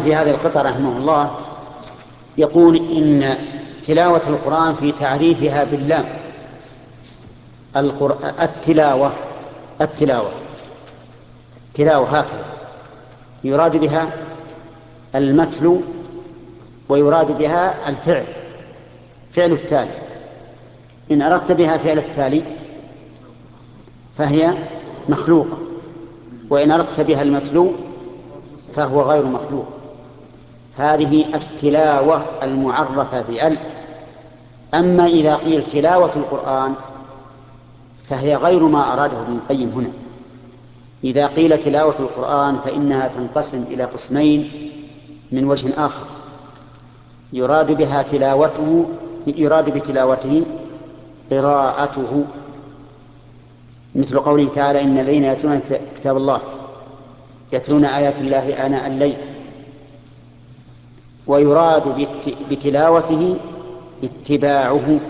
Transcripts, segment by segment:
في هذه القطعة رحمه الله يقول إن تلاوة القرآن في تعريفها باللام التلاوة التلاوة تلاوة هكذا يراد بها المتلو ويراد بها الفعل فعل التالي. إن أردت بها فعل التالي فهي مخلوقة، وإن أردت بها المتلو فهو غير مخلوق. هذه التلاوة المعرفة بأل. أما إذا قيل تلاوة القرآن فهي غير ما أراده ابن القيم هنا. إذا قيل تلاوة القرآن فإنها تنقسم إلى قسمين من وجه آخر. يراد بتلاوته قراءته، مثل قوله تعالى إن الذين يتلون كتاب الله يتلون آيات الله آناء الليل. ويراد بتلاوته اتباعه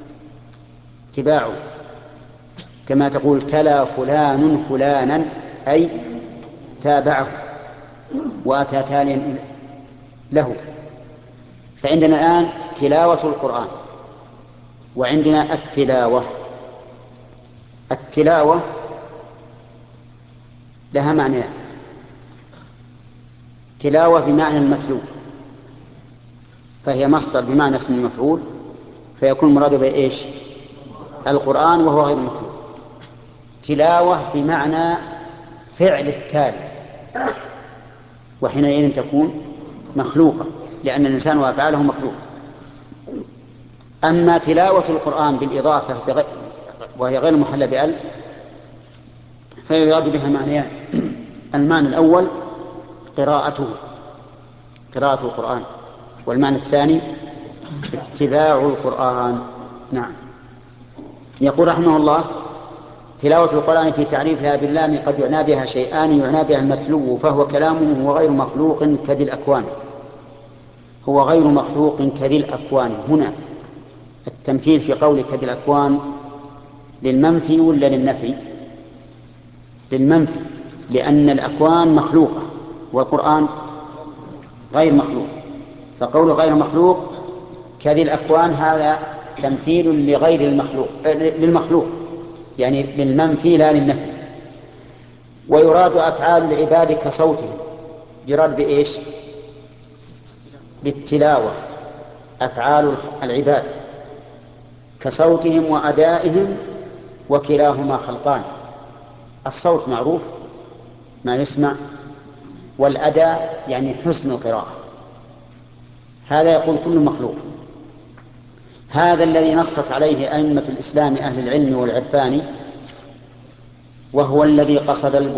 كما تقول تلا فلان فلانا أي تابعه وأتى تاليا له. فعندنا الآن تلاوة القرآن وعندنا التلاوة لها معنيان: تلاوة بمعنى المتلو فهي مصدر بمعنى اسم المفعول، فيكون مراد به إيش؟ القرآن وهو غير مخلوق. تلاوة بمعنى فعل التالي، وحينئذ تكون مخلوقة لأن الإنسان وأفعاله مخلوق. أما تلاوة القرآن بالإضافة وهي غير محلة بأل فيراد بها معنيان: المعنى الأول قراءة القرآن، والمعنى الثاني اتباع القرآن. نعم. يقول رحمه الله: تلاوة القرآن في تعريفها باللام قد يعنى بها شيئان: يعنى بها المتلو فهو كلامه هو غير مخلوق كذي الأكوان. هو غير مخلوق كذي الأكوان. هنا التمثيل في قول كذي الأكوان للمنفي ولا للنفي؟ للمنفي، لأن الأكوان مخلوقة والقرآن غير مخلوق. فقول غير مخلوق كذي الأكوان هذا تمثيل لغير المخلوق للمخلوق، يعني للمنفي لا للنفي. ويراد أفعال العباد كصوتهم. يراد بإيش؟ بالتلاوة أفعال العباد كصوتهم وأدائهم، وكلاهما خلقان. الصوت معروف ما يسمع، والأداء يعني حسن القراءة، هذا يقول كل مخلوق. هذا الذي نصت عليه أئمة الإسلام أهل العلم والعرفان، وهو الذي قصد